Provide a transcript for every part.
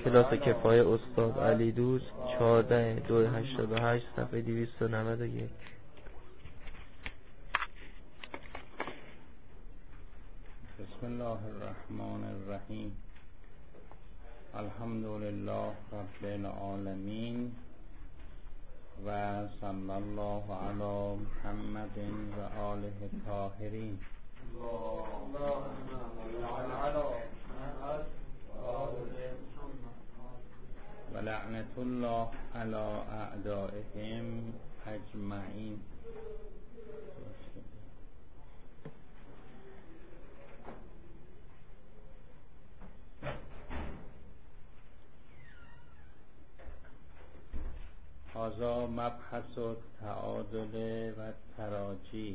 کلاس کفایه استاد علی دوست 14/2/88 صفحه 291. بسم الله الرحمن الرحیم. الحمد لله رب العالمین و صلی الله علی محمد و آله الطاهرین. و لعنت الله علی اعدائهم اجمعین. هذا مبحث التعادل و تراجی.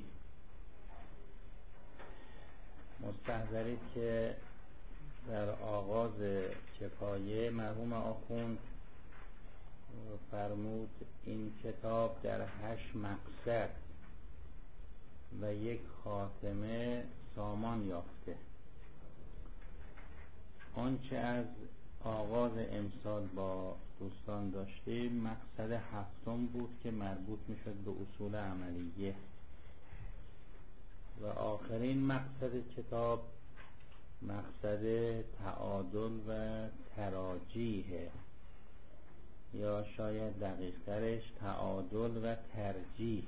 مستحضرید که در آغاز کفایه مرحوم آخوند فرمود این کتاب در 8 مقصد و 1 خاتمه سامان یافته. آنچه از آغاز امسال با دوستان داشتیم مقصد 7 بود که مربوط میشد به اصول عملیه و آخرین مقصد کتاب مقصد تعادل و تراجیه، یا شاید دقیق ترش تعادل و ترجیح.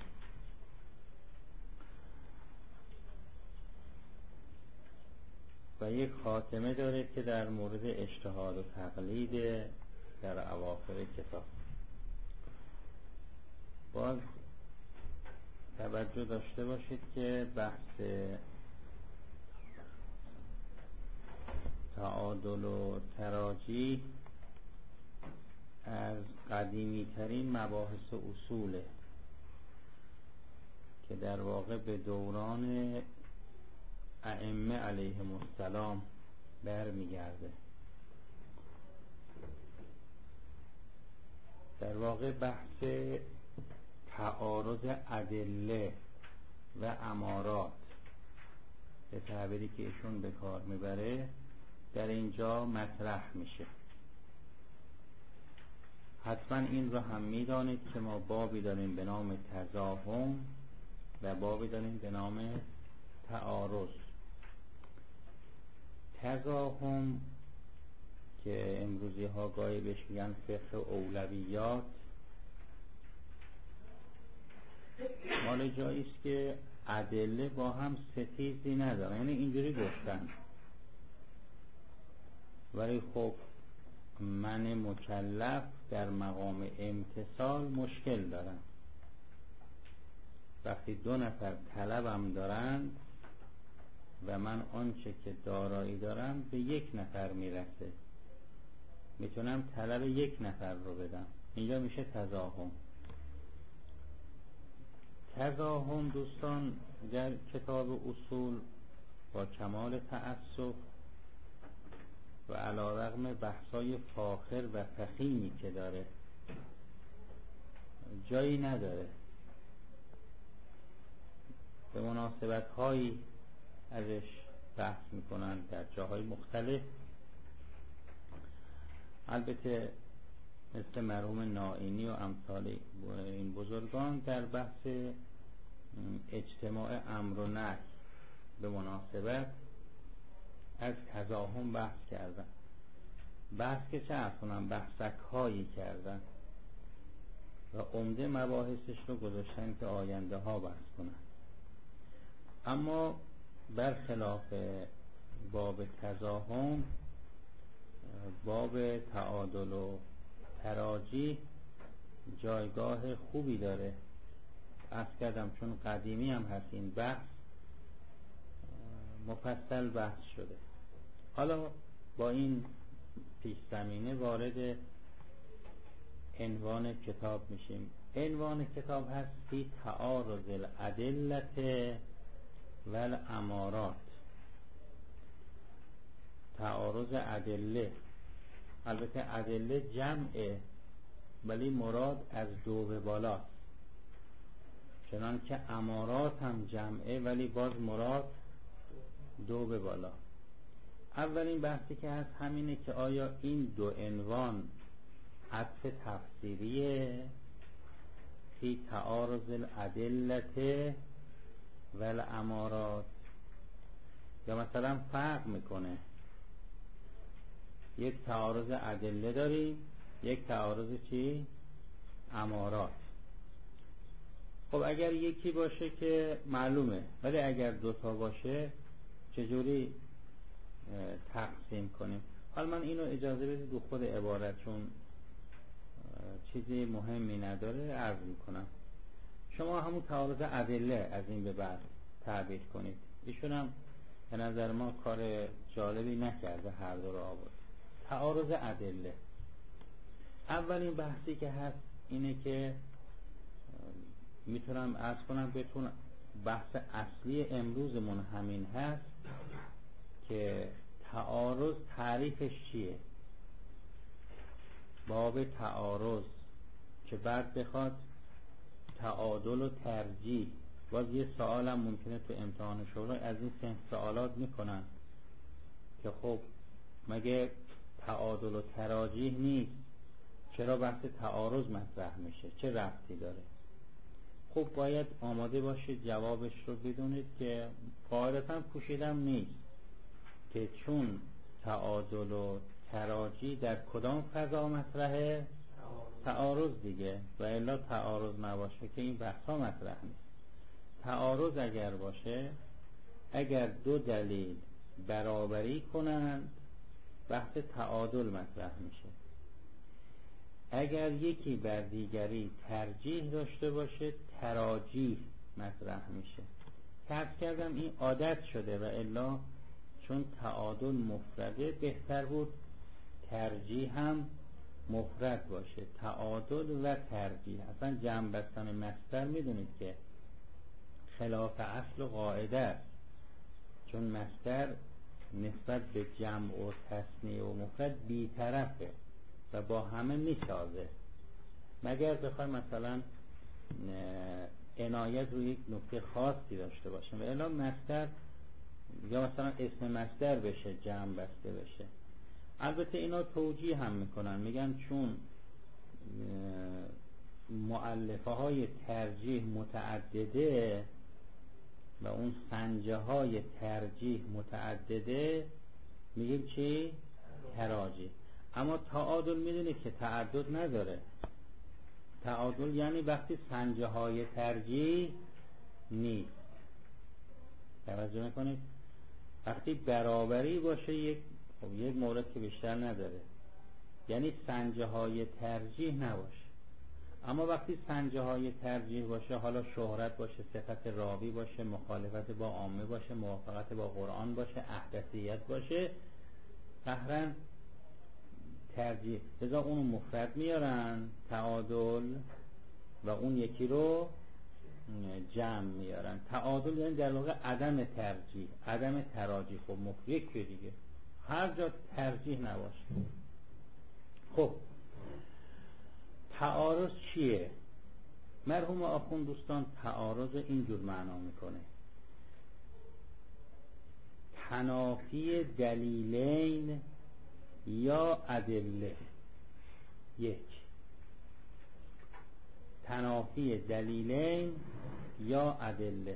و 1 خاتمه داره که در مورد اجتهاد و تقلید در اواخر کتاب. باز توجه داشته باشید که بحث تعادل و تراجیح از قدیمی ترین مباحث اصوله که در واقع به دوران ائمه علیهم السلام برمیگرده. در واقع بحث تعارض ادله و امارات به تعبیری که ایشون به کار میبره در اینجا مطرح میشه. حتما این رو هم میدانید که ما بابی داریم به نام تزاحم و بابی داریم به نام تعارض. تزاحم که امروزی ها گاهی بهش میگن فقه اولویات، مال جایی است که ادله با هم ستیزی ندارن، یعنی اینجوری گفتن، ولی خب من مکلف در مقام امتثال مشکل دارم. وقتی 2 نفر طلبم دارن و من آنچه که دارایی دارم به 1 نفر میرسه، میتونم طلب 1 نفر رو بدم، اینجا میشه تزاحم. تزاحم دوستان در کتاب اصول با کمال تأسف و علیرغم بحثای فاخر و فخیمی که داره جایی نداره. به مناسبت هایی ازش بحث میکنن در جاهای مختلف. البته مثل مرحوم نائینی و امثال این بزرگان در بحث اجتماع امر و نهی به مناسبت از تزاحم بحث کردن. بحث که چه افنان بحثک هایی کردن و عمده مباحثش رو گذاشتن که آینده ها بحث کنن. اما برخلاف باب تزاحم، باب تعادل و تراجیح جایگاه خوبی داره. عرض کردم چون قدیمی هم هست این بحث مفصل بحث شده. حالا با این پیش زمینه وارد عنوان کتاب میشیم. عنوان کتاب هست فی تعارض الادله و الامارات. تعارض ادله، البته ادله جمعه ولی مراد از 2 به بالا، چنان که امارات هم جمعه ولی باز مراد 2 به بالا. اولین بحثی که هست همینه که آیا این دو عنوان عطف تفسیریه فی تعارض الادلة و الامارات، یا مثلا فرق میکنه، یک تعارض ادله داریم، یک تعارض چی؟ امارات. خب اگر یکی باشه که معلومه، ولی اگر دوتا باشه چجوری تقسیم کنیم؟ حالا من اینو اجازه بدید دو خود عبارت، چون چیزی مهمی نداره عرض میکنم. شما همون تعارض ادله از این به بعد تعبیر کنید. ایشون هم به نظر ما کار جالبی نکرده، هر دو رو آورد. تعارض ادله، اولین بحثی که هست اینه که میتونم عرض کنم بهتون بحث اصلی امروزمون همین هست که تعارض تعریفش چیه. باب تعارض که بعد بخواد تعادل و ترجیح، باز یه سوالم ممکنه تو امتحان شورا از این سه سوالات میکنن که خب مگه تعادل و تراجیح نیست، چرا بحث تعارض مطرح میشه، چه ربطی داره؟ خب باید آماده باشید جوابش رو بدونید که قاعدتاً پوشیدم نیست که چون تعادل و تراجیح در کدام فضا مطرحه؟ تعارض دیگه، و الا تعارض نباشه که این بحثا مطرح نیست. تعارض اگر باشه، اگر دو دلیل برابری کنند بحث تعادل مطرح میشه. اگر یکی بر دیگری ترجیح داشته باشه تراجیح مطرح میشه. عرض کردم این عادت شده، و الا چون تعادل مفرده بهتر بود ترجیح هم مفرد باشه. تعادل و ترجیح، اصلا جمع بستن مصدر میدونید که خلاف اصل و قاعده است، چون مصدر نسبت به جمع و تثنیه و مفرد بی‌طرفه و با همه میسازه، مگر بخوایم مثلا عنایت روی یک نکته خاصی داشته باشیم، و الا مصدر یا مثلا اسم مصدر بشه جمع بسته بشه. البته اینا توجیه هم میکنن، میگن چون مؤلفه های ترجیح متعدده و اون سنجه های ترجیح متعدده، میگیم چی؟ تراجیح. اما تعادل میدونید که تعدد نداره. تعادل یعنی وقتی سنجه های ترجیح نیست، توجه میکنید؟ وقتی برابری باشه یک مورد که بیشتر نداره، یعنی سنجه های ترجیح نباشه. اما وقتی سنجه های ترجیح باشه، حالا شهرت باشه، صفت راوی باشه، مخالفت با عامه باشه، موافقت با قرآن باشه، احدثیت باشه، قهرن ترجیح، لذا اونو مفرد میارن تعادل و اون یکی رو جمع میارن. تعادل یعنی در واقع عدم ترجیح، عدم تراجیح. خب مفرد که دیگه هر جا ترجیح نباشه. خب تعارض چیه؟ مرحوم آخوند دوستان تعارض اینجور معنا میکنه: تنافی دلیلین یا ادله. یک، تنافی دلیلین یا ادله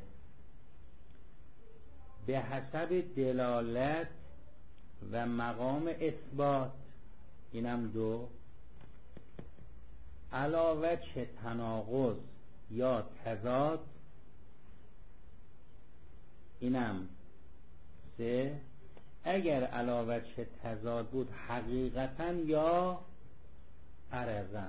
به حسب دلالت و مقام اثبات. اینم دو. علاوه چه تناقض یا تضاد. اینم سه. اگر علاوه چه تضاد بود حقیقتا یا عرضا.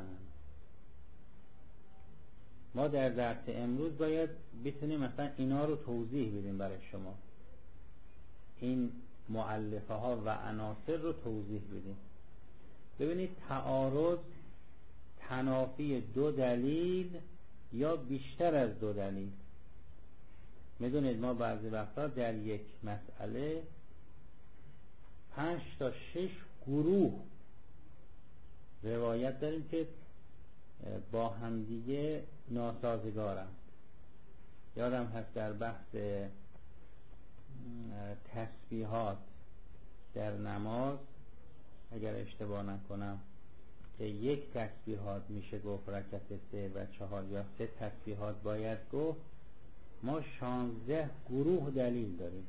ما در درس امروز باید بتونیم مثلا اینا رو توضیح بدیم برای شما، این مؤلفه ها و عناصر رو توضیح بدیم. ببینید تعارض تنافی دو دلیل یا بیشتر از دو دلیل. میدونید ما بعضی وقتا در یک مسئله 5 تا 6 گروه روایت داریم که با همدیگه ناسازگارن. یادم هست در بحث تسبیحات در نماز اگر اشتباه نکنم که 1 تسبیحات میشه گفت رکعت 3 و 4 یا 3 تسبیحات باید گفت، ما 16 گروه دلیل داریم.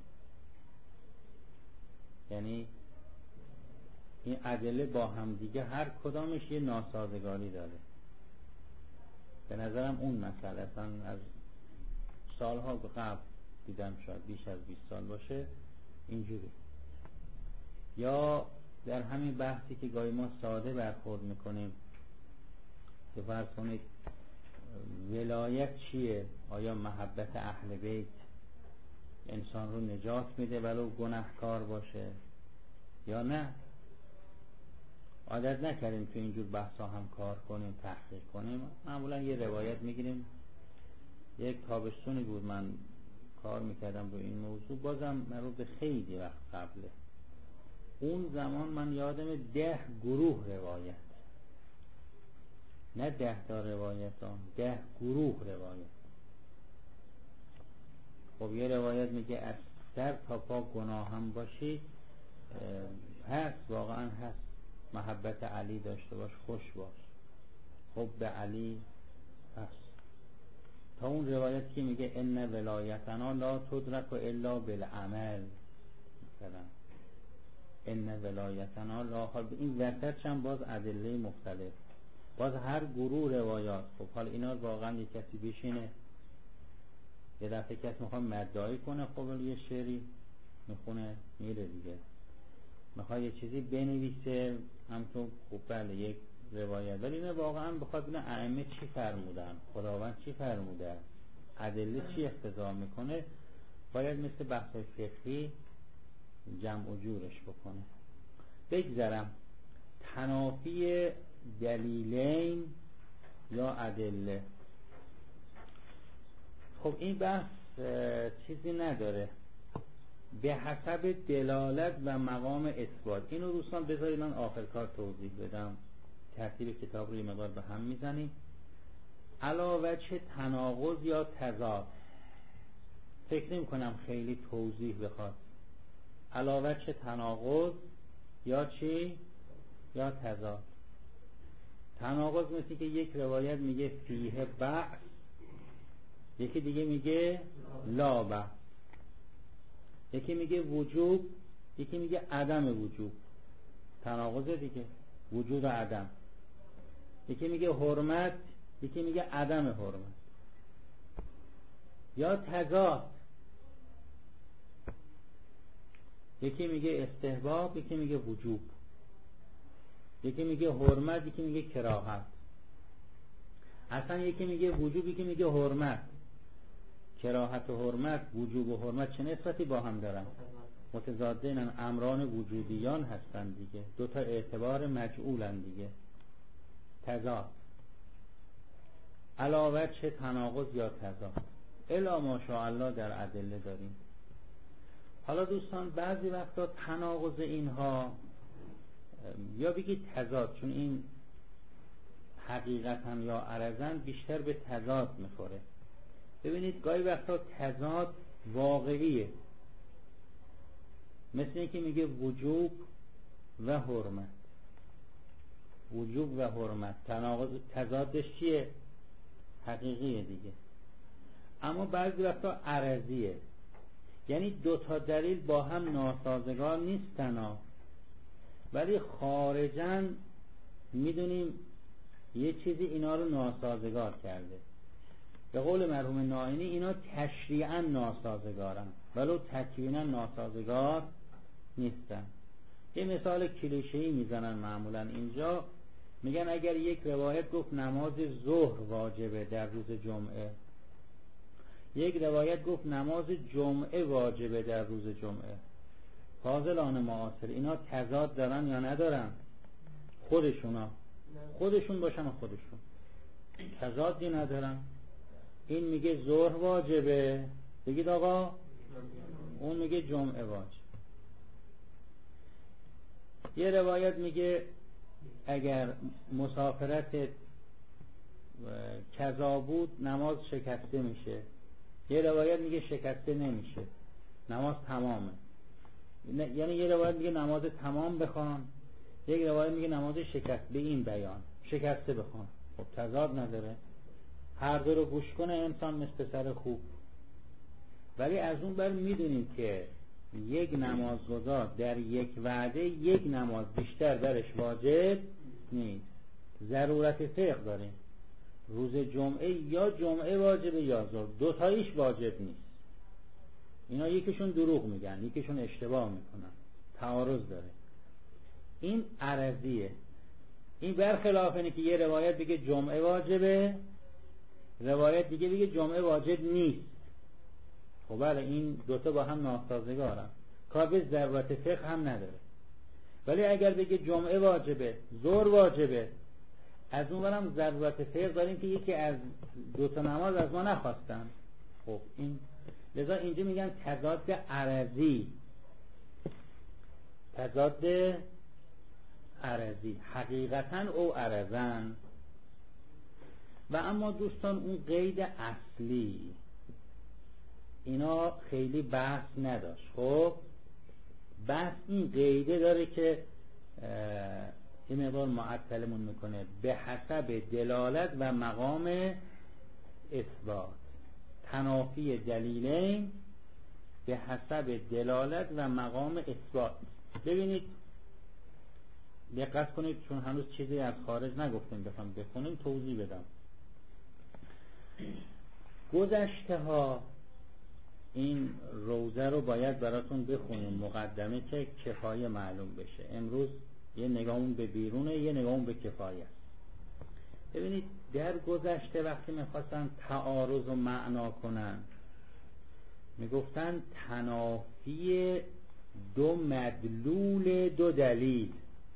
یعنی این ادله با هم دیگه هر کدامش یه ناسازگاری داره. به نظرم اون مسئله اصلا از سالها قبل دیدم، شاید بیش از 20 سال باشه اینجوری. یا در همین بحثی که گاهی ما ساده برخورد میکنیم که فرض کنید ولایت چیه؟ آیا محبت اهل بیت انسان رو نجات میده ولو گناهکار باشه یا نه؟ عادت نکردیم تو اینجور بحثا هم کار کنیم، تحقیق کنیم. معمولا یه روایت میگیریم. یک تابستونی بود من کار میکردم رو این موضوع، بازم مربوط به خیلی وقت قبله. اون زمان من یادم 10 گروه روایت، نه 10 تا روایت ها، 10 گروه روایت. خب یه روایت میگه از سر تا پا گناه هم باشی، هست، واقعا هست. محبت علی داشته باش، خوش باش، خب به علی هست. تا اون روایت که میگه ان ولایتنا لا تدرک الا بالعمل، مثلا ان ولایتنا لا، حال این وسطش هم باز ادله مختلف، باز هر گروه روایات. خب حال اینا واقعا یک کسی بشینه یه دفعه کسی میخواد مدعی کنه، خب یه شعری میخونه میره دیگه، میخواد یه چیزی بنویسه همچون خب بله یک روایت، ولی اینه واقعا بخواد ببینه ائمه چی فرمودن، خداوند چی فرموده، ادله چی اقتضا میکنه، باید مثل بحث فقهی جمع و جورش بکنه. بگذرم تنافی دلیلین یا ادله. خب این بحث چیزی نداره، به حسب دلالت و مقام اثبات. اینو دوستان بذارید من آخر کار توضیح بدم، ترتیب کتاب رو یه مقدار به هم میزنیم. علاوه چه تناقض یا تضاد، فکر نمی کنم خیلی توضیح بخواد. علاوه چه تناقض یا چی یا تضاد. تناقض مثل که یک روایت میگه فیه بأس، یکی دیگه میگه لا بأس، یکی میگه وجوب، یکی میگه عدم وجوب. تناقض دیگه، وجود و عدم. یکی میگه حرمت، یکی میگه عدم حرمت. یا تضاد، یکی میگه استحباب، یکی میگه وجوب، یکی میگه حرمت، یکی میگه کراهت. اصلا یکی میگه وجوب، یکی میگه حرمت. کراهت و حرمت، وجوب و حرمت چه نسبتی با هم دارن؟ متضادین، امران وجودیان هستن دیگه، دو تا اعتبار مجعولن دیگه. تضاد، علاوه چه تناقض یا تضاد، الا ماشاءالله در ادله داریم. حالا دوستان بعضی وقتا تناقض اینها یا بگید تضاد، چون این حقیقتا یا عرضاً بیشتر به تضاد میخوره. ببینید گاهی وقتا تضاد واقعیه، مثل اینکه میگه وجوب و حرمت، وجوب و حرمت، تضادش چیه؟ حقیقیه دیگه. اما بعضی وقتا عرضیه، یعنی دو تا دلیل با هم ناسازگار نیستن، ولی خارجاً میدونیم یه چیزی اینا رو ناسازگار کرده. به قول مرحوم نائینی اینا تشریعاً ناسازگارن ولو تکویناً ناسازگار نیستن. یه مثال کلیشه‌ای میزنن معمولاً اینجا، میگن اگر یک روایت گفت نماز ظهر واجبه در روز جمعه، یک روایت گفت نماز جمعه واجبه در روز جمعه، فاضلان معاصر اینا تضاد دارن یا ندارن؟ خودشون باشن و خودشون تضادی ندارن. این میگه ظهر واجبه، بگید آقا، اون میگه جمعه واجب. یه روایت میگه اگر مسافرت کذا بود نماز شکسته میشه، یه روایت میگه شکسته نمیشه، نماز تمامه. یعنی یه روایت میگه نماز تمام بخوان، یک روایت میگه نماز شکست، به این بیان شکسته بخوان. خب تضاد نداره، هر دو رو گوش کنه انسان مثل سر خوب. ولی از اون بر میدونیم که یک نمازگزار در یک وعده یک نماز بیشتر درش واجب نیست، ضرورت فقه داریم. روز جمعه یا جمعه واجبه یا ظهر، دوتاییش واجب نیست. اینا یکیشون دروغ میگن، یکیشون اشتباه میکنن، تعارض داره. این عرضیه. این برخلاف اینه که یه روایت بگه جمعه واجبه، روایت دیگه بگه جمعه واجب نیست. خب بله، این دوتا با هم ناسازگارن، کار به ضرورت فقه هم نداره. ولی اگر بگه جمعه واجبه، ظهر واجبه، از اون برم ضرورت فقه داریم که یکی از دوتا نماز از ما نخواستن. خب این لذا اینجا میگن تضاد عرضی، تضاد عرضی، حقیقتا او عرضن. و اما دوستان اون قید اصلی اینا خیلی بحث نداشت. خب بحث این قیده داره که این مقدار معطلمون میکنه، به حسب دلالت و مقام اثبات. تنافی دلیلین به حسب دلالت و مقام اثبات. ببینید دقت کنید، چون هنوز چیزی از خارج نگفتیم، بخوام بخونیم توضیح بدم. گذشته ها این روزه رو باید براتون بخونیم، مقدمه که کفایه معلوم بشه. امروز یه نگاهون به بیرونه، یه نگاهون به کفایه. ببینید در گذشته وقتی میخواستن تعارض و معنا کنن، میگفتن تنافی دو مدلول دو دلیل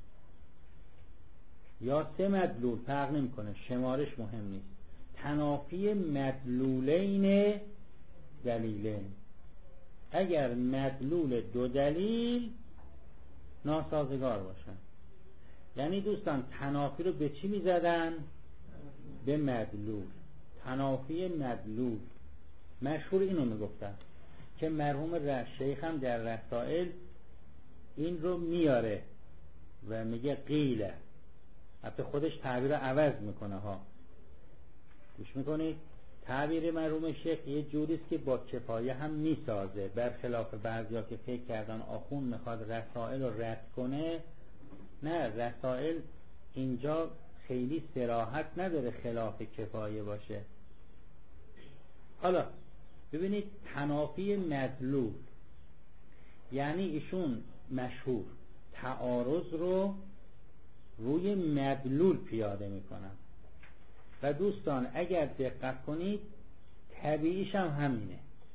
یا سه مدلول، فرق نمیکنه، شمارش مهم نیست. تنافی مدلولین دلیلین، اگر مدلول دو دلیل ناسازگار باشن. یعنی دوستان تنافی رو به چی میزدن؟ به مدلول. تنافی مدلول مشهور اینو میگفتن که مرحوم شیخ هم در رسائل این رو میاره و میگه قیله، حتی خودش تعبیر عوض میکنه ها. گوش میکنید؟ تعبیر مرحوم شیخ یه جوریست که با کفایه هم میسازه، برخلاف بعضیا که فکر کردن آخون میخواد رسائل رو رد کنه. نه، رسائل اینجا خیلی صراحت نداره خلاف کفایه باشه. حالا ببینید تنافی مدلول، یعنی ایشون مشهور تعارض رو روی مدلول پیاده میکنن. و دوستان اگر دقت کنید طبیعیش هم همینه.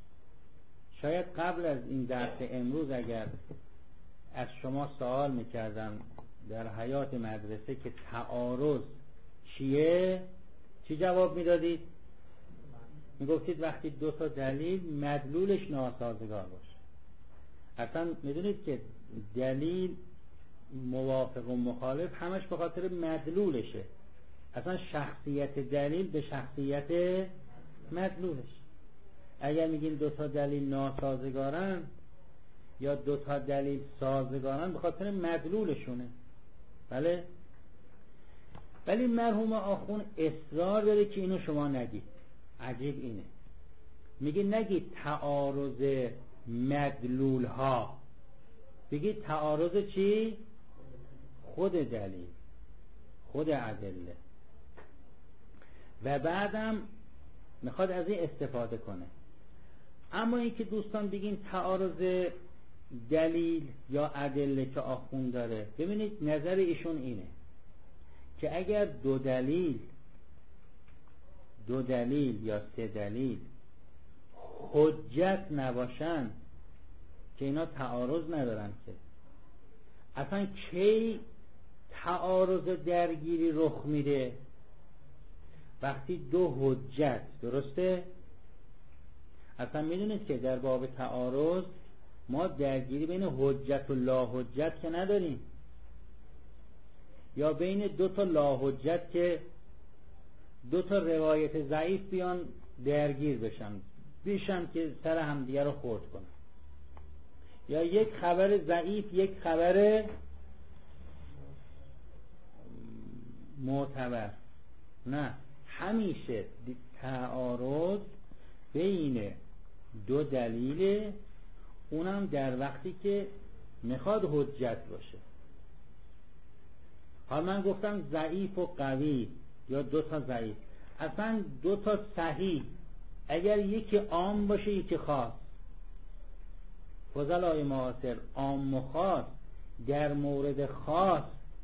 شاید قبل از این درس امروز اگر از شما سوال میکردم در حیات مدرسه که تعارض چیه، چی جواب میدادید؟ میگفتید وقتی دو تا دلیل مدلولش ناسازگار باشه. اصلا میدونید که دلیل موافق و مخالف همش به خاطر مدلولشه. اصلا شخصیت دلیل به شخصیت مدلولش. اگر میگین دو تا دلیل ناسازگارن یا دو تا دلیل سازگارن به خاطر مدلولشونه. بله؟ ولی مرحوم آخون اصرار داره که اینو شما نگید. عجیب اینه، میگه نگید تعارض مدلول ها، بگید تعارض چی؟ خود دلیل، خود ادله. و بعدم میخواد از این استفاده کنه. اما این که دوستان بگین تعارض دلیل یا ادله که آخون داره، ببینید نظر ایشون اینه که اگر دو دلیل یا سه دلیل حجت نباشن که اینا تعارض ندارن، که اصلا کی تعارض درگیری رخ میده؟ وقتی دو حجت، درسته؟ اصلا میدونید که در باب تعارض ما درگیری بین حجت و لا حجت که نداریم، یا بین دو تا لا حجت که دو تا روایت ضعیف بیان درگیر بشن که سر همدیگه رو خورد کنن. یا یک خبر ضعیف یک خبر معتبر. نه، همیشه تعارض بین دو دلیل، اونم در وقتی که میخواد حجت باشه. حالا من گفتم ضعیف و قوی یا دو تا ضعیف، اصلا دو تا صحیح اگر یکی عام باشه یکی خاص، فضلای معاصر عام و خاص، در مورد خاص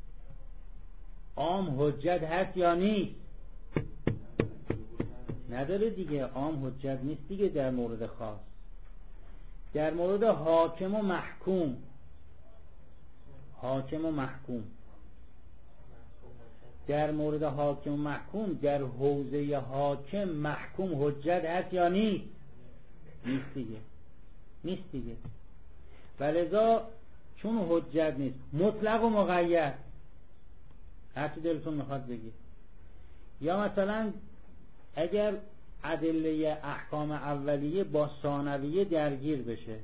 عام حجت هست یا نیست؟ نداره دیگه، عام حجت نیست دیگه در مورد خاص. در مورد حاکم و محکوم، حاکم و محکوم، در مورد حاکم و محکوم در حوزه حاکم محکوم حجت هست یا نیست؟ نیست دیگه، نیست دیگه. ولذا چون حجت نیست، مطلق و مقید، هرچی دلتون میخواد بگید. یا مثلا اگر ادله احکام اولیه با ثانویه درگیر بشه،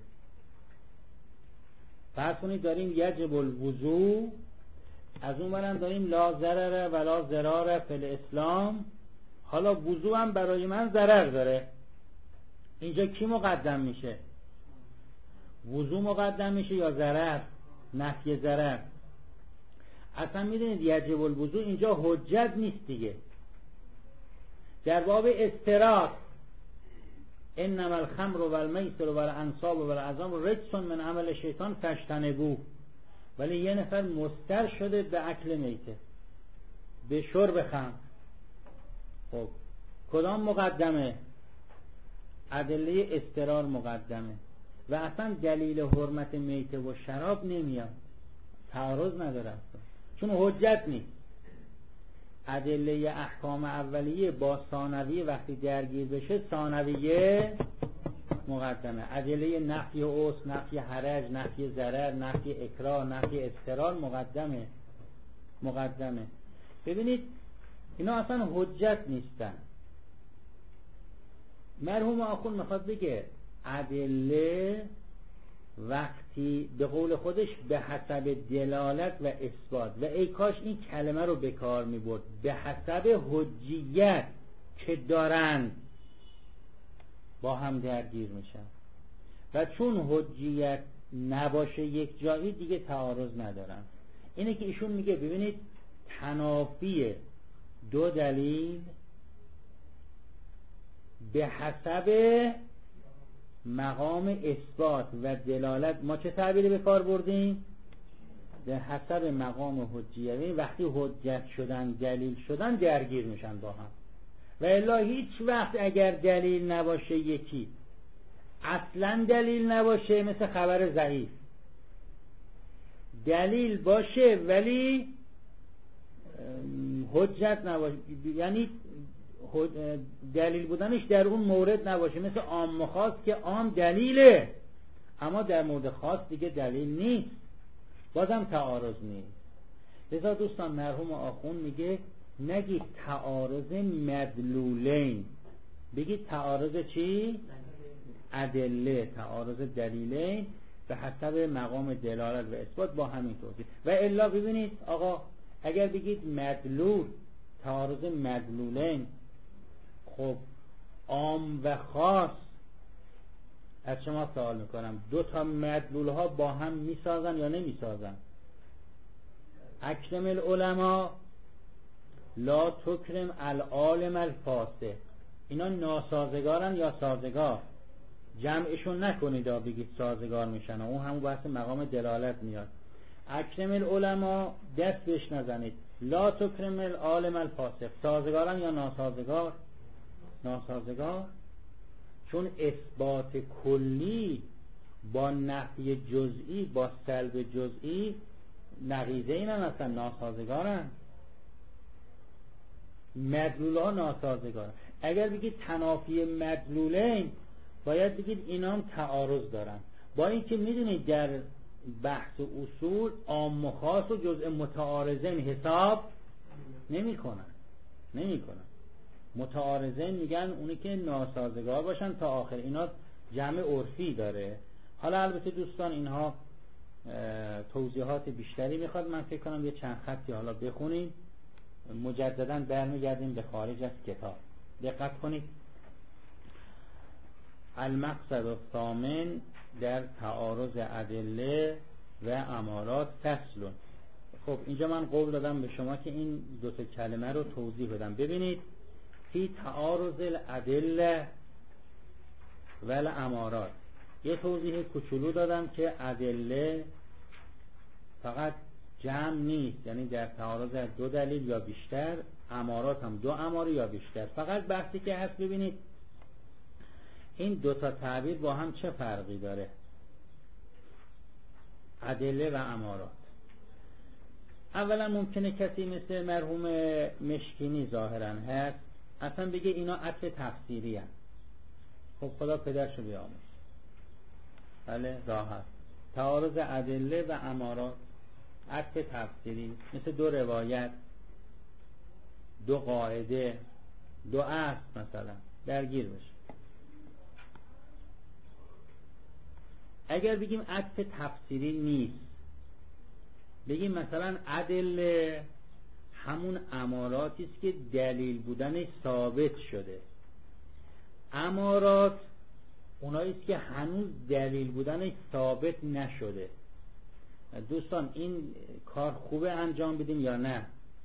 فرض کنید داریم یجب الوضوء، از اون برم داریم لا ضرر ولا ضرار فی الاسلام، حالا وضوء هم برای من ضرر داره، اینجا کی مقدم میشه؟ وضوء مقدم میشه یا ضرر؟ نفی ضرر. اصلا میدونید یجب الوضوء اینجا حجت نیست دیگه. در باب استراق، انما الخمر والمیسر والانصاب والازلام رجس من عمل شیطان فاجتنبوه، ولی یه نفر مضطر شده به اکل میته، به شرب خمر. خب کدام مقدمه؟ ادله استرار مقدمه و اصلا دلیل حرمت میته و شراب نمیاد، تعارض نداره اصلا، چون حجت نیست. ادله احکام اولیه با ثانویه وقتی درگیر بشه ثانویه مقدمه. ادله نفی اوس، نفی حرج، نفی ضرر، نفی اکراه، نفی اضطرار مقدمه. ببینید اینا اصلا حجت نیستن. مرحوم آخوند میخواد بگه ادله وقتی به قول خودش به حسب دلالت و اثبات، و ای کاش این کلمه رو به کار می برد، به حسب حجیت که دارن با هم درگیر میشن، و چون حجیت نباشه یک جایی دیگه تعارض ندارن. اینه که ایشون میگه ببینید تنافی دو دلیل به حسب مقام اثبات و دلالت، ما چه تعبیری به کار بردیم؟ به حسب مقام حجیت. وقتی حجت شدن، دلیل شدن، درگیر میشن با هم. و الا هیچ وقت اگر دلیل نباشه یکی، اصلا دلیل نباشه، مثل خبر ضعیف، دلیل باشه ولی حجت نباشه، یعنی دلیل بودنش در اون مورد نباشه، مثل عام و خاص که عام دلیله اما در مورد خاص دیگه دلیل نیست، بازم تعارض نیست. لذا دوستان مرحوم آخوند میگه نگید تعارض مدلولین، بگید تعارض چی؟ ادله، تعارض دلیلین به حسب مقام دلالت و اثبات با همین توضیح. و الا ببینید آقا اگر بگید مدلول، تعارض مدلولین، خب عام و خاص، از شما سوال میکنم دو تا مدلول ها با هم میسازن یا نمیسازن؟ اکرم العلماء لا تکرم العالم الفاسد، اینا ناسازگارن یا سازگار؟ جمعشون نکنید بگید سازگار میشن، اون همون بحث مقام دلالت میاد. اکرم العلماء دست بهش نزنید، لا تکرم العالم الفاسد، سازگارن یا ناسازگار؟ ناسازگار، چون اثبات کلی با نفی جزئی، با سلب جزئی نقیضه اینن، اصلا ناسازگارن. مدلول ها ناسازگارن. اگر بگید تنافی مدلولین، باید بگید اینا هم تعارض دارن، با اینکه میدونید در بحث اصول عام و خاص و جزء متعارضین حساب نمیکنن. متعارضین میگن اونی که ناسازگار باشن تا آخر، اینا جمع عرفی داره. حالا البته دوستان اینها توضیحات بیشتری میخواد، من فکر کنم یه چند خطی حالا بخونیم، مجددا برمیگردیم به خارج از کتاب. دقت کنید. المقصد الثامن در تعارض ادله و امارات فصل. خب اینجا من قول دادم به شما که این دو تا کلمه رو توضیح بدم. ببینید فی تعارض الادله و الامارات، یه توضیح کوچولو دادم که ادله فقط جمع نیست، یعنی در تعارض دو دلیل یا بیشتر، امارات هم دو اماره یا بیشتر. فقط بحثی که هست ببینید این دو تا تعبیر با هم چه فرقی داره، ادله و امارات. اولا ممکنه کسی مثل مرحوم مشکینی ظاهرا هست اصلا بگه اینا عطف تفسیری هست. خب خدا پدرشو بیامرز. بله راحت. تعارض ادله و امارات عطف تفسیری، مثل دو روایت، دو قاعده، دو اصل مثلا درگیر بشه. اگر بگیم عطف تفسیری نیست، بگیم مثلا ادله همون اماراتی است که دلیل بودن ثابت شده، امارات اونایی است که هنوز دلیل بودن ثابت نشده. دوستان این کار خوبه انجام بدیم یا نه؟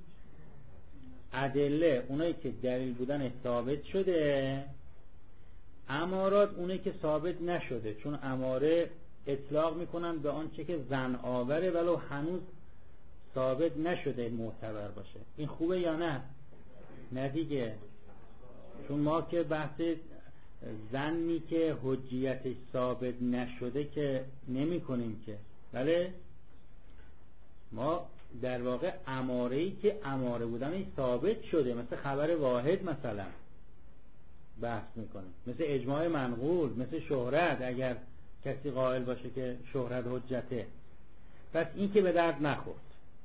ادله اونایی که دلیل بودن ثابت شده، امارات اونایی که ثابت نشده، چون اماره اطلاق میکنن به آنچه که ظن آوره ولو هنوز ثابت نشده معتبر باشه. این خوبه یا نه؟ نه دیگه، چون ما که بحث ظنی که حجیتش ثابت نشده که نمی کنیم که، بله ما در واقع اماره‌ای که اماره بودنش ثابت شده، مثل خبر واحد مثلا بحث میکنیم، مثل اجماع منقول، مثل شهرت اگر کسی قائل باشه که شهرت حجته. پس این که به درد نخورد.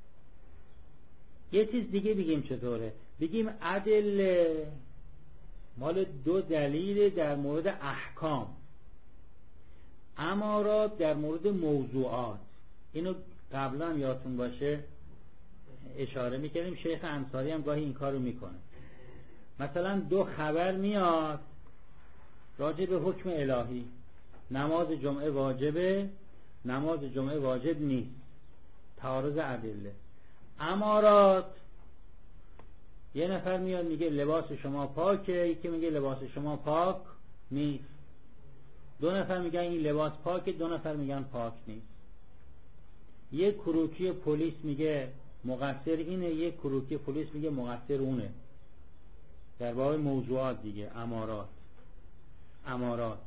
یه چیز دیگه بگیم چطوره؟ بگیم ادله مال دو دلیل در مورد احکام، امارات در مورد موضوعات. اینو قبلا یادتون باشه اشاره میکردیم، شیخ انصاری هم گاهی این کارو میکنه. مثلا دو خبر میاد راجع به حکم الهی، نماز جمعه واجبه، نماز جمعه واجب نیست، تعارض ادله. امارات یه نفر میاد میگه لباس شما پاکه، یکی میگه لباس شما پاک نیست. دو نفر میگن این لباس پاکه، دو نفر میگن پاک نیست. یک کروکی پلیس میگه مقصر اینه، یک کروکی پلیس میگه مقصر اونه. در باب موضوعات دیگه، امارات.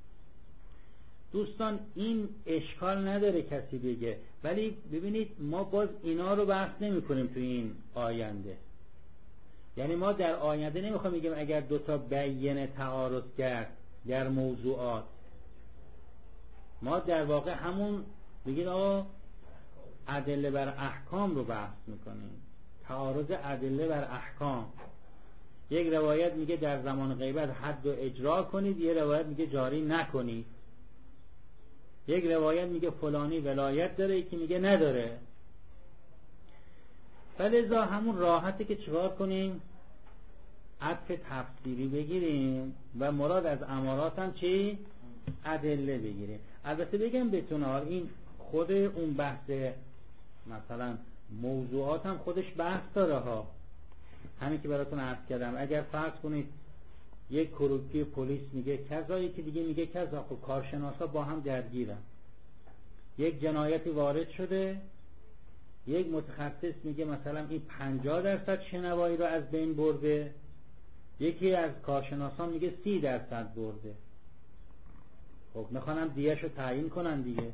دوستان این اشکال نداره کسی بگه، ولی ببینید ما باز اینا رو بحث نمی کنیم تو این آینده. یعنی ما در آینده نمیخوام بگیم اگر دوتا بیانه تعارض کرد در موضوعات، ما در واقع همون بگید آقا ادله بر احکام رو بحث میکنیم. تعارض ادله بر احکام، یک روایت میگه در زمان غیبت حد رو اجرا کنید، یک روایت میگه جاری نکنید. یک روایت میگه فلانی ولایت داره، یکی میگه نداره. فلذا همون راحته که چیکار کنیم؟ عطف تفسیری بگیریم و مراد از امارات هم چی؟ ادله بگیریم. البته بگم بهتون این خود اون بحث مثلا موضوعات هم خودش بحث داره ها. همین که براتون عرض کردم، اگر فرض کنید یک کروکی پلیس میگه کذا، یکی دیگه میگه کذا، خب کارشناسا با هم درگیرن. یک جنایتی وارد شده، یک متخصص میگه مثلا این 50% شنوایی رو از بین برده، یکی از کارشناسان میگه 30% برده. خب میخوانم دیه‌اش رو تعیین کنن دیگه.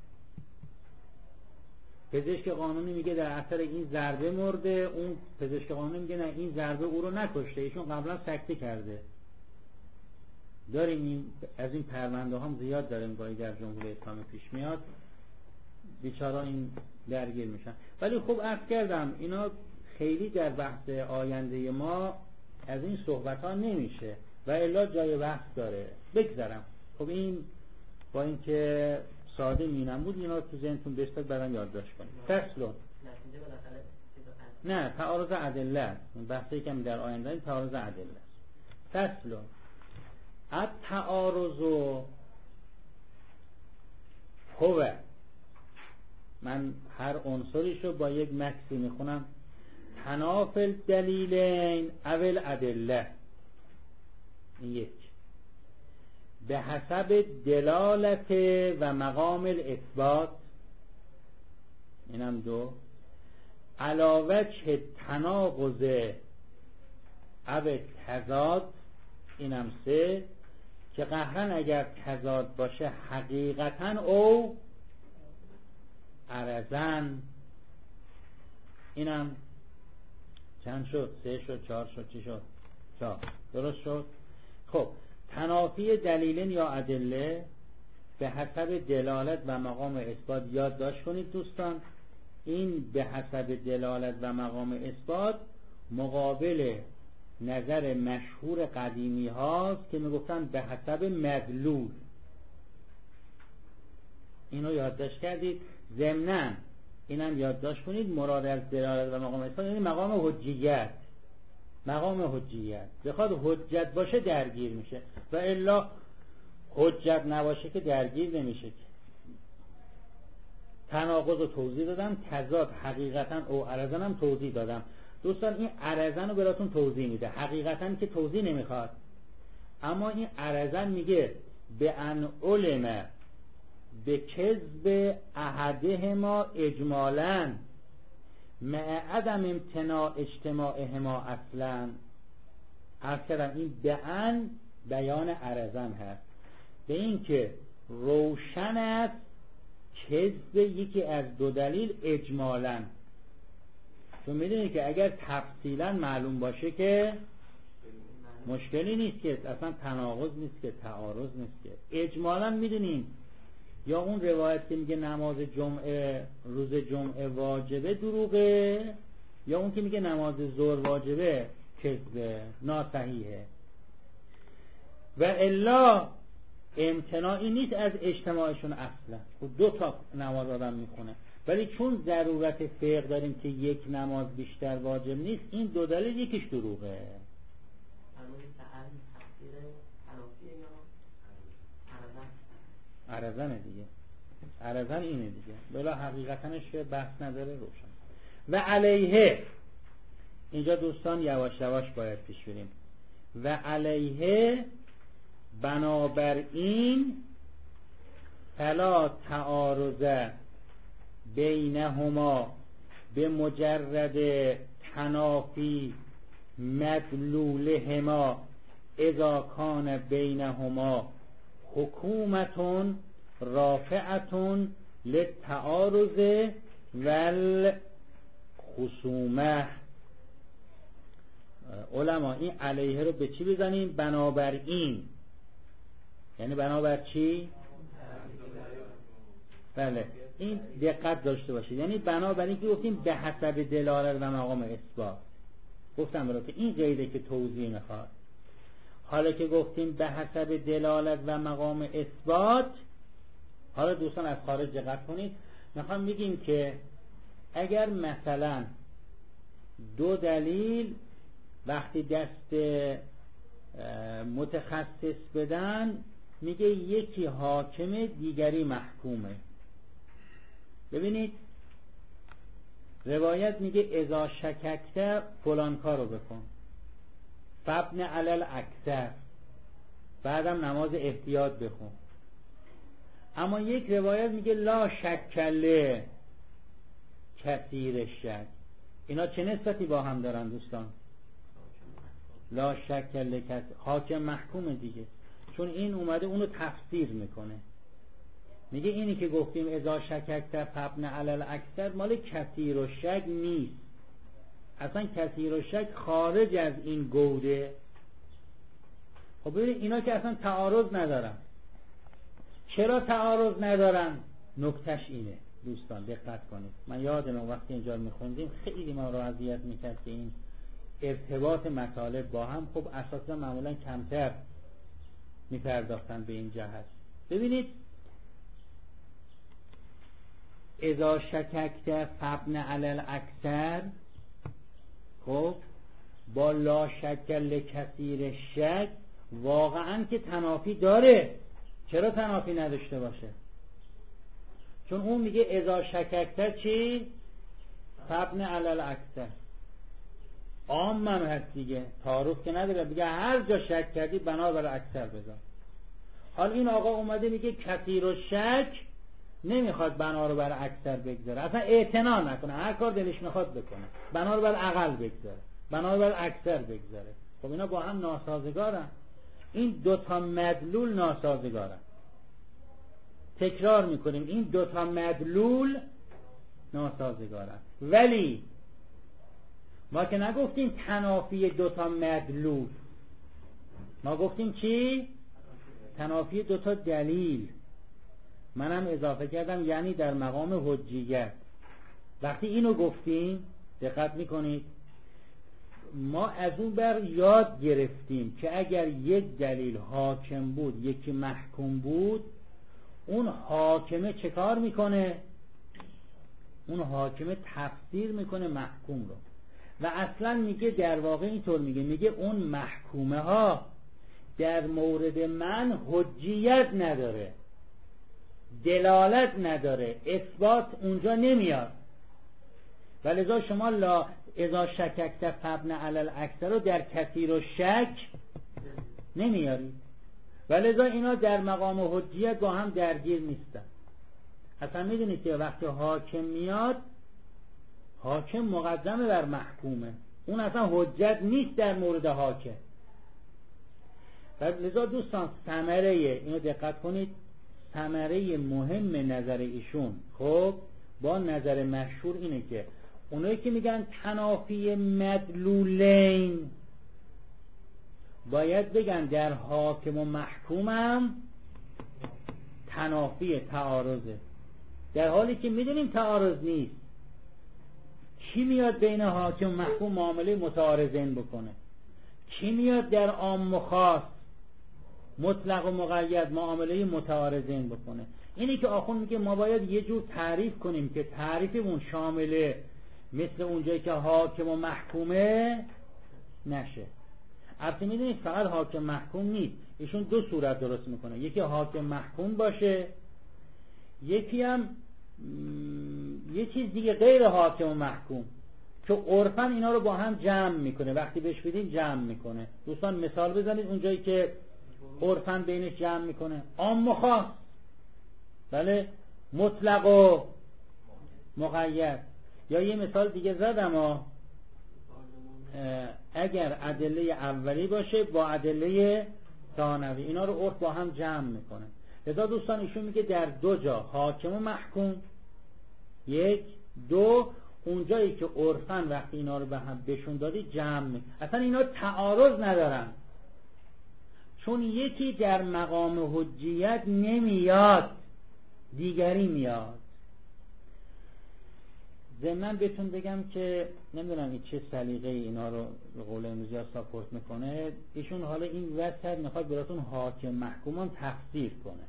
پزشک قانونی میگه در اثر این ضربه مرده، اون پزشک قانونی میگه نه این ضربه او رو نکشته، ایشون قبلا سکته کرده. داریم این از این پرونده هم زیاد داریم گاهی در جمهوری اسلامی پیش میاد، بیچارا این درگیر میشن. ولی خب عرض کردم اینا خیلی در بحث آینده ما از این صحبت ها نمیشه و الا جای بحث داره. بگذارم. خب این با اینکه ساده مینمود اینا تو ذهنتون بستاد بعدم یادداشت کنید. فصل نه تعارض ادله است. بحثی که در آینده این تعارض ادله است. فصل التعارض هو، من هر عنصریشو با یک مکسی میخونم، تنافل دلیلین اول ادله، یک به حسب دلالت و مقام الاثبات، اینم دو، علاوه چه تناقض او تضاد، اینم سه، که قهرن اگر تضاد باشه حقیقتا او عرضن، اینم چند شد؟ سه شد، چهار شد، چی شد؟ چهار. درست شد؟ خب تنافی دلیلین یا ادله به حسب دلالت و مقام اثبات یادداشت کنید دوستان. این به حسب دلالت و مقام اثبات مقابل نظر مشهور قدیمی هاست که میگفتن به حسب مدلول. اینو یادداشت کردید. ضمناً اینم یادداشت کنید، مراد از دلالت و مقام اثبات یعنی مقام حجیت. مقام حجیت بخواد حجت باشه درگیر میشه و الا حجت نباشه که درگیر نمیشه. تناقض رو توضیح دادم، تضاد حقیقتا او عرضن هم توضیح دادم. دوستان این عرضن رو براتون توضیح میده، حقیقتا که توضیح نمیخواد، اما این عرضن میگه به ان علم به کذب احدهما اجمالا مع عدم امتناع اجتماعهما اصلا. عرض کردم این به ان بیان عرضن هست، به این که روشن است کذب یکی از دو دلیل اجمالا. چون میدونید که اگر تفصیلا معلوم باشه که مشکلی نیست، که اصلا تناقض نیست، که تعارض نیست، که اجمالا میدونیم یا اون روایت که میگه نماز جمعه روز جمعه واجبه دروغه، یا اون که میگه نماز ظهر واجبه کذبه ناصحیحه. و الا امتناعی نیست از اجتماعشون اصلا. دو تا نماز آدم میخونه، ولی چون ضرورت فقه داریم که یک نماز بیشتر واجب نیست، این دو دلیل یکیش دروغه. عرضنه دیگه، عرضن اینه دیگه، بلا حقیقتنش که بحث نداره، روشن. و علیه، اینجا دوستان یواش یواش باید پیش بریم. و علیه بنابراین فلا تعارض بینهما به مجرد تنافی مدلولهما اذا کان بینهما حکومتون رافعتون للتعارض والخصومه. علما این علیه رو به چی بزنیم؟ بنابراین. یعنی بنابر چی؟ بله این دقت داشته باشید. یعنی بنابراین که گفتیم به حسب دلالت و مقام اثبات، گفتم برای که این قیده که توضیح میخواد. حالا که گفتیم به حسب دلالت و مقام اثبات، حالا دوستان از خارج دقت کنید. میخوام میگیم که اگر مثلا دو دلیل وقتی دست متخصص بدن، میگه یکی حاکمه دیگری محکومه. ببینید روایت میگه اذا شککت فلان کارو بکن، فابن علل اکثر، بعدم نماز احتیاط بخون. اما یک روایت میگه لا شکله کثیر شک. اینا چه نسبتی با هم دارن دوستان؟ لا شکله کثیر، حاکم محکومه دیگه، چون این اومده اونو تفسیر میکنه. میگه اینی که گفتیم اذا شککت فابن علل اکثر مال کثیر و شک نیست، اصلا کثیر و شک خارج از این گوده. خب ببینید اینا که اصلا تعارض ندارن. چرا تعارض ندارن؟ نکتهش اینه دوستان، دقت کنید. من یادم وقتی اینجا میخوندیم خیلی ما رو اذیت میکرد که این ارتباط مطالب با هم خب اساسا معمولا کمتر میپرداختن به این جهت. ببینید اذا شککت فابن علی الاکثر، خب با لا شک لکثیر شک واقعا که تنافی داره. چرا تنافی نداشته باشه؟ چون اون میگه اذا شککت چی؟ فابن علی الاکثر، عام هم هست دیگه، تعارف که نداره، دیگه هر جا شک کردی بنا بر اکثر بذار. حال این آقا اومده میگه کثیر و شک نمیخواد بنا رو بر اکثر بگذاره، اصلا اعتنا نکنه، هر کار دلش میخواد بکنه، بنا رو بر اقل بگذاره، بنا رو بر اکثر بگذاره. خب اینا با هم ناسازگارن، این دوتا مدلول ناسازگارن. تکرار میکنیم این دوتا مدلول ناسازگارن. ولی ما که نگفتیم تنافی دوتا مدلول، ما گفتیم چی؟ تنافی دوتا دلیل. منم اضافه کردم یعنی در مقام حجیت. وقتی اینو گفتیم دقت میکنید ما از اون بر یاد گرفتیم که اگر یک دلیل حاکم بود یکی محکوم بود، اون حاکمه چه کار میکنه؟ اون حاکمه تفسیر میکنه محکوم رو. و اصلا میگه در واقع اینطور میگه اون محکومه ها در مورد من حجیت نداره، دلالت نداره، اثبات اونجا نمیاد. ولذا شما لا اذا شککت فابن علی الاکثر رو در کثیر و شک نمیارید. ولذا اینا در مقام حجیت با هم درگیر نیستن. اصلا میدونید که وقتی حاکم میاد، حاکم مقدمه بر محکومه، اون اصلا حجت نیست در مورد حاکم. لذا دوستان ثمره، اینو دقت کنید، ثمره مهم نظر ایشون خب با نظر مشهور اینه که اونایی که میگن تنافی مدلولین باید بگن در حاکم و محکومم تنافی تعارضه، در حالی که میدونیم تعارض نیست. کی میاد بین حاکم و محکوم معامله متعارضین بکنه؟ کی میاد در عام و خاص مطلق و مقید معامله متعارضین بکنه؟ اینی که آخون میگه ما باید یه جور تعریف کنیم که تعریفمون شامله مثل اونجایی که حاکم و محکومه نشه. البته میدونید فقط حاکم محکوم نیست، ایشون دو صورت درست میکنه، یکی حاکم محکوم باشه، یکی هم یه چیز دیگه غیر حاکم و محکوم که عرفاً اینا رو با هم جمع میکنه، وقتی بهش بدین جمع میکنه. دوستان مثال بزنید اونجایی که عرفاً بینش جمع میکنه. عام و خاص، بله، مطلق و مقید. یا یه مثال دیگه زدم، اگر ادله اولی باشه با ادله ثانوی، اینا رو عرف با هم جمع میکنه. لذا دوستان ایشون میگه در دو جا حاکم و محکوم، یک، دو، اونجایی که عرفاً وقتی اینا رو به هم بشون دادی جمع میکنه. اصلا اینا تعارض ندارن، چون یکی در مقام حجیت نمیاد، دیگری میاد. ضمناً بهتون بگم که نمیدونم این چه سلیقه اینا رو به قول امروزی ها ساپورت میکنه. ایشون حالا این وسط میخواد براتون حاکم محکوم هم تفسیر کنه.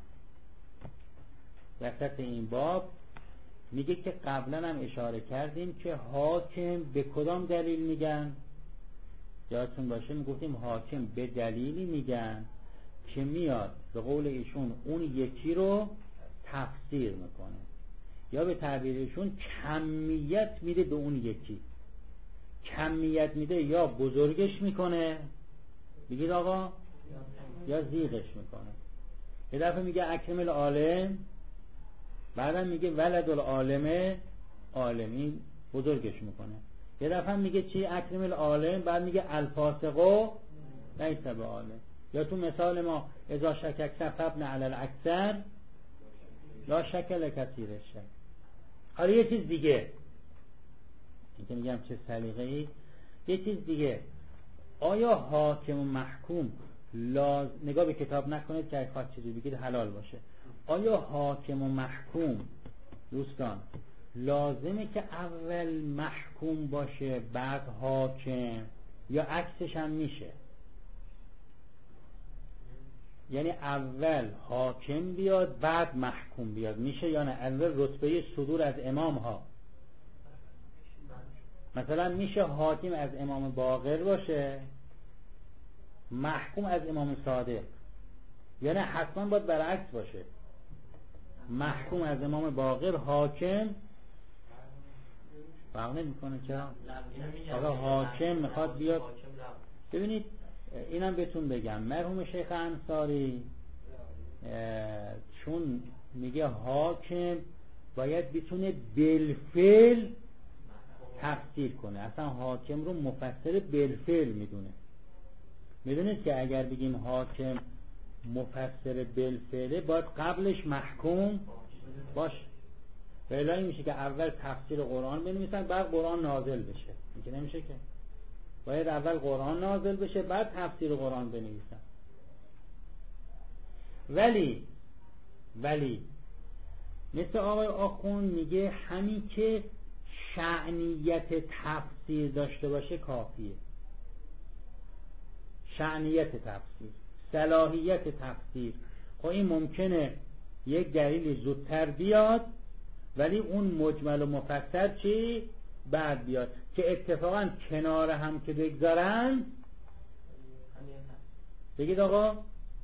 وسط این باب میگه که قبلا هم اشاره کردیم که حاکم به کدام دلیل میگن؟ یادتون باشه میگفتیم حاکم به دلیلی میگن که میاد به قول ایشون اون یکی رو تفسیر میکنه، یا به تعبیرشون کمیت میده به اون یکی. کمیت میده یا بزرگش میکنه، بگید آقا، یا زیغش میکنه. یه دفعه میگه اکرم العالم، بعدم میگه ولد العالم عالمین، بزرگش میکنه. یه دفعه میگه چی؟ اکرم العالم، بعد میگه الفاسقو لیس بعالم. یا تو مثال ما اذا شککت فابن علی الاکثر لا شک لکثیر الشک. حالا یه چیز دیگه، این که میگم چه سلیقه‌ای، یه چیز دیگه، آیا حاکم و محکوم نگاه به کتاب نکنید که اگه خواهد چیزی بگید حلال باشه. آیا حاکم و محکوم دوستان لازمه که اول محکوم باشه بعد حاکم، یا عکسش هم میشه؟ یعنی اول حاکم بیاد بعد محکوم بیاد، میشه یا نه؟ اول رتبه صدور از امام ها، مثلا میشه حاکم از امام باقر باشه محکوم از امام صادق، یعنی حتما باید برعکس باشه، محکوم از امام باقر حاکم فرق نمیکنه که آقا حاکم میخواد بیاد. ببینید اینم بهتون بگم، مرحوم شیخ انصاری چون میگه حاکم باید بتونه بالفعل تفسیر کنه، اصلا حاکم رو مفسر بالفعل میدونه. میدونید که اگر بگیم حاکم مفسر بالفعله باید قبلش محکوم باشه. بلایی میشه که اول تفسیر قرآن بنویسن بعد قرآن نازل بشه، این که نمیشه که. باید اول قرآن نازل بشه بعد تفسیر قرآن بنویسن. ولی مثل آقای آخوند میگه همین که شأنیت تفسیر داشته باشه کافیه. شأنیت تفسیر، صلاحیت تفسیر. خب این ممکنه یک دلیل زودتر بیاد ولی اون مجمل و مفسر چی؟ بعد بیاد، که اتفاقا کنار هم که بگذارن بگید آقا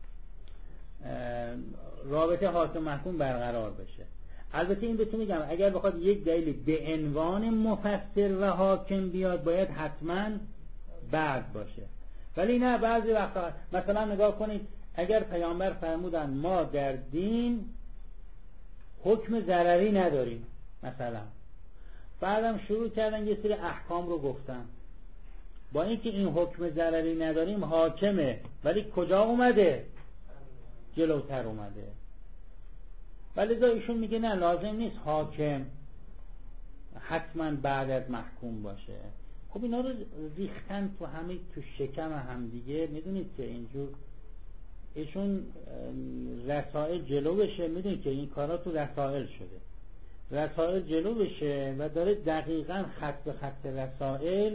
رابطه حاکم محکوم برقرار بشه. البته این بهتون میگم اگر بخواد یک دلیل به عنوان مفسر و حاکم بیاد باید حتما بعد باشه. ولی نه، بعضی وقتا مثلا نگاه کنید اگر پیامبر فرمودن ما در دین حکم ضرری نداریم مثلا، بعدم شروع کردن یه سری احکام رو گفتن، با اینکه این حکم ضرری نداریم حاکمه ولی کجا اومده؟ جلوتر اومده. ولی دا ایشون میگه نه، لازم نیست حاکم حتما بعد از محکوم باشه. خب اینا رو ریختن تو همه تو شکم هم دیگه. میدونید که اینجور ایشون رسائل جلو بشه، میدونید که این کارا تو رسائل شده، رسائل جلو بشه و داره دقیقاً خط به خط رسائل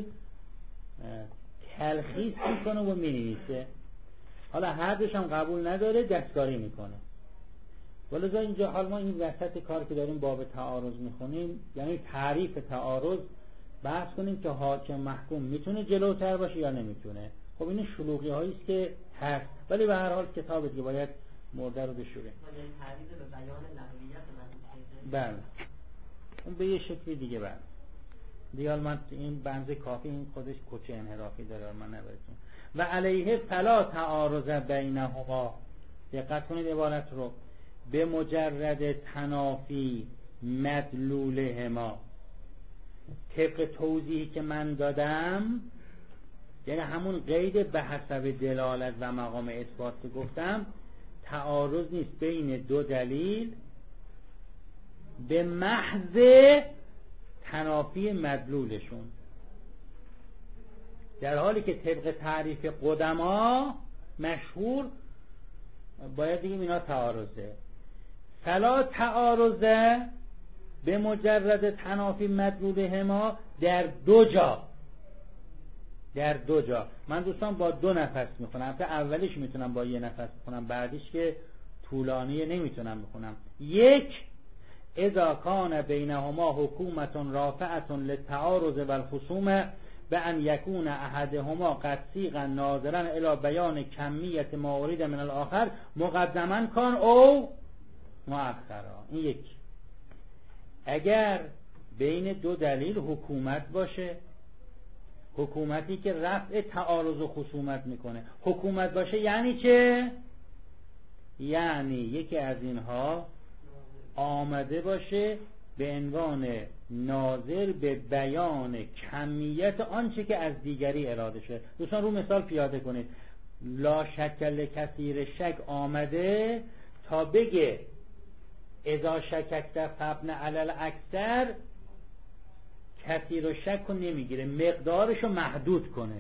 تلخیص میکنه و مینویسه. حالا هر دوش هم قبول نداره، دستکاری میکنه. ولذا اینجا حال ما این وسط کار که داریم باب تعارض میخونیم، یعنی تعریف تعارض، بحث کنیم که حاکم محکوم میتونه جلوتر باشه یا نمیتونه. خب این شلوغی هایی است که هست، ولی به هر حال کتاب دیگه باید مرده رو بشوره. تعریض به بیان لغویت من. بله اون به یه شکلی دیگه. بله دیال من این بنز کافی این خودش کوچه انحرافی داره من نبرسون. و علیه فلا تعارض بینهما، دقت کنید عبارت رو، به مجرد تنافی مدلولهما، طبق توضیحی که من دادم، یعنی همون قید به حسب دلالت و مقام اثبات که گفتم، تعارض نیست بین دو دلیل به محض تنافی مدلولشون، در حالی که طبق تعریف قدما مشهور باید بگیم اینا تعارضه. فلا تعارضه به مجرد تنافی مدلولهما در دو جا. من دوستان با 2 نفس میخونم، تا اولیش میتونم با 1 نفس بخونم، بعدیش که طولانیه نمیتونم بخونم. 1 اذا کان بینهما حکومت رافعه للتعارض والخصومه بأن یکون احدهما قد سیغا ناظرا الی بیان کمیت ما ارید من الاخر مقدما کان او مؤخرا. این 1. اگر بین 2 دلیل حکومت باشه، حکومتی که رفع تعارض و خصومت میکنه، حکومت باشه یعنی چه؟ یعنی یکی از اینها آمده باشه به عنوان ناظر به بیان کمیت آنچه که از دیگری اراده شده. دوستان رو مثال پیاده کنید. لا شک لکثیر شک آمده تا بگه اذا شککت فابن علی الاکثر، کثیر و شک رو نمیگیره، مقدارش رو محدود کنه.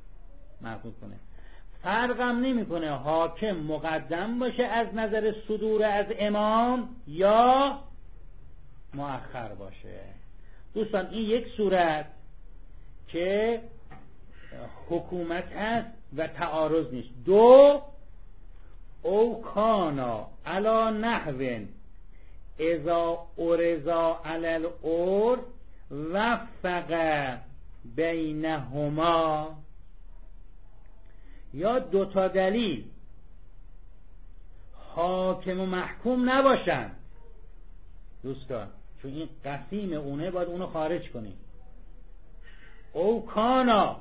فرقم نمیکنه حاکم مقدم باشه از نظر صدور از امام یا مؤخر باشه. دوستان این 1 صورت که حکومت هست و تعارض نیست. 2 او کانا علا نحو اذا ارزا علی العرف وفق بینهما، یا دوتا دلیل حاکم و محکوم نباشن. دوستان چون این قسیم اونه باید اونو خارج کنیم. او کانا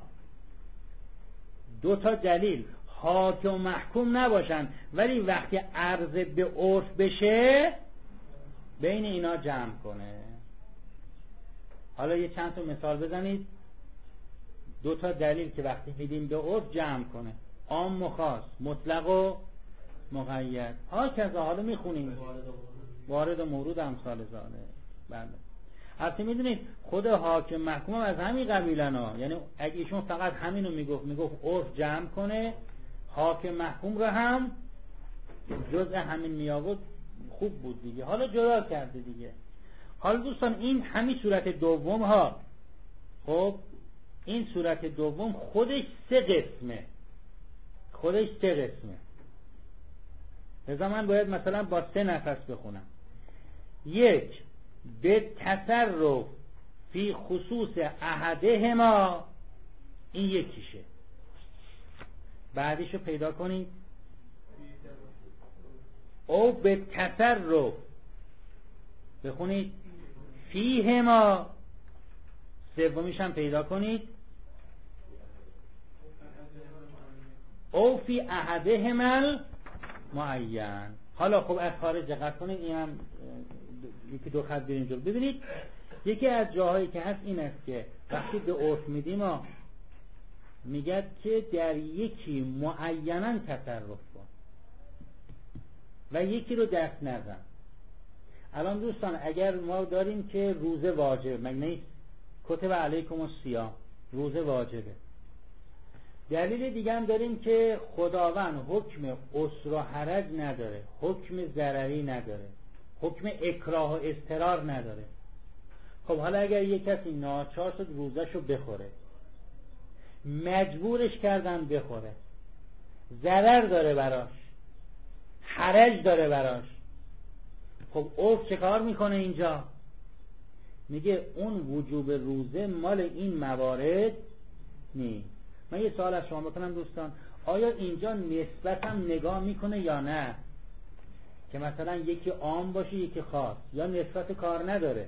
دوتا دلیل حاکم و محکوم نباشن ولی وقتی عرض به عرف بشه بین اینا جمع کنه. حالا یه چند تا مثال بزنید. دوتا دلیل که وقتی میدیم به عرف جمع کنه، عام و خاص، مطلق و مقید. هاکذا حالا میخونیم وارد و مورود امثال ذالک. بله البته میدونید خود حاکم محکوم از همین قبیلن ها، یعنی اگه ایشون فقط همینو میگفت عرف جمع کنه، حاکم محکوم رو هم جزء همین میآورد خوب بود دیگه. حالا جدا کرده دیگه. حالا دوستان این همین صورت دوم ها، خب این صورت دوم خودش سه قسمه. لذا من باید مثلا با 3 نفس بخونم. 1 به تصرف فی خصوص احدهما، این یکیشه. بعدیشو پیدا کنید. او به تصرف بخونید فیهما، سومیش هم پیدا کنید. او فی احدهما معین. حالا خب از خارج دقت کنید، این هم یکی دو خط بریم جلو. ببینید یکی از جاهایی که هست این است که وقتی به عرف میدیم میگه که در یکی معینا تصرف کن و یکی رو دست نزن. الان دوستان اگر ما داریم که روزه واجب، مگه نیست کتب علیکم الصیام، روزه واجبه. دلیل دیگه هم داریم که خداوند حکم عسر و حرج نداره، حکم ضرری نداره، حکم اکراه و اضطرار نداره. خب حالا اگر یک کسی ناچار شد روزهشو بخوره، مجبورش کردن بخوره، ضرر داره براش، حرج داره براش، خب عرف چه کار میکنه اینجا؟ میگه اون وجوب روزه مال این موارد نیست. من یه سوال از شما بکنم دوستان، آیا اینجا نسبت هم نگاه میکنه یا نه؟ که مثلا یکی عام باشه یکی خاص، یا نسبت کار نداره؟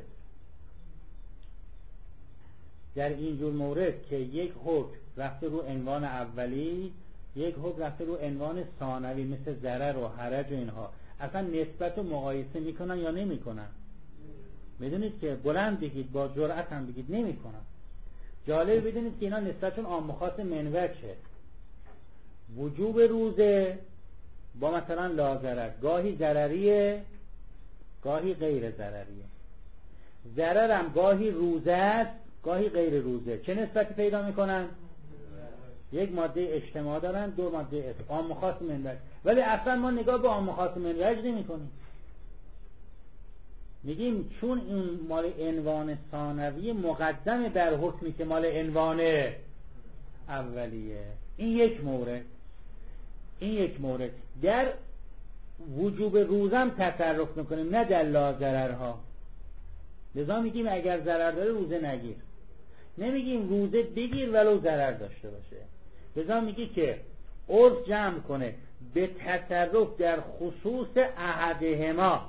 در اینجور مورد که یک حکم رفته رو عنوان اولی، یک حکم رفته رو عنوان ثانوی مثل ضرر و حرج و اینها، اصلا نسبت و مقایسه میکنن یا نمیکنن؟ میدونید که بلند بگید، با جرأت هم بگید نمیکنن. جالب بدونید که اینا نسبتشون عام و خاص منوچه. وجوب روزه با مثلا لا ضرر، گاهی ضرریه گاهی غیر ضرریه. ضرر هم گاهی روزه است گاهی غیر روزه. چه نسبتی پیدا میکنن؟ یک ماده اجتماع دارن، 2 ماده عام و خاص منوچ. ولی اصلا ما نگاه به عام و خاص منوچ نمی کنیم. میگیم چون این مال عنوان ثانوی مقدم بر حکمی که مال عنوان اولیه. این یک مورد. در وجوب روزم تصرف میکنیم، نه در لا ضررها. لذا میگیم اگر ضرر داره روزه نگیر، نمیگیم روزه بگیر ولو ضرر داشته باشه. لذا میگی که عرف جمع کنه به تصرف در خصوص احدهما،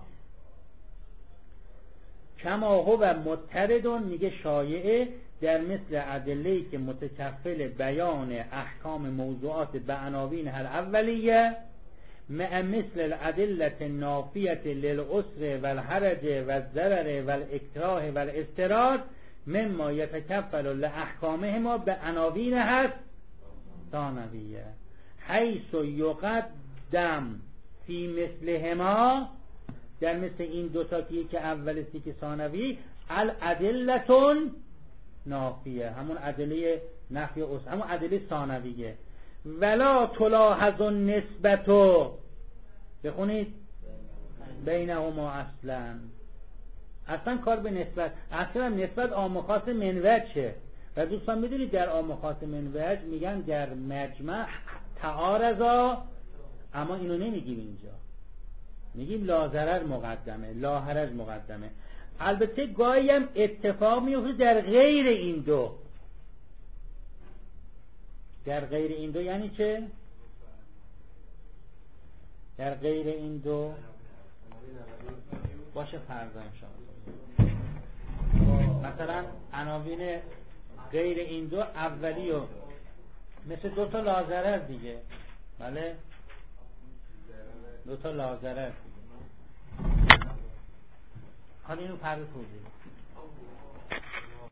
کما هو متردون، میگه شایعه در مثل ادله‌ای که متکفل بیان احکام موضوعات به عناوین هر اولیه، مع مثل الادله النافیه للعسر والحرج والضرر والاکراه والاضطرار مما یتکفل لاحکامهما به عناوین هر ثانویه، حیث یقدم فی مثلهما، در مثل این دوتا که اول است که ثانوی، الادلتون نافیه، همون ادله نفی اصل، همون ادله ثانویه. ولا تلاحظ النسبتو، بخونید بینهما اصلا کار به نسبت، اصلا نسبت عام و خاص منوچه. و دوستان میدونید در عام و خاص منوچ میگن در مجمع تعارضا اما اینو نمیگیم اینجا، میگیم لاضرر مقدمه، لاحرج مقدمه. البته گاهی هم اتفاق میفته در غیر این دو. در غیر این دو یعنی چه؟ در غیر این دو باشه فرضاً مثلا عناوین غیر این دو اولی و مثل دوتا لاضرر دیگه، بله دوتا لاضرر دیگه. حالا اینو فرض توضیح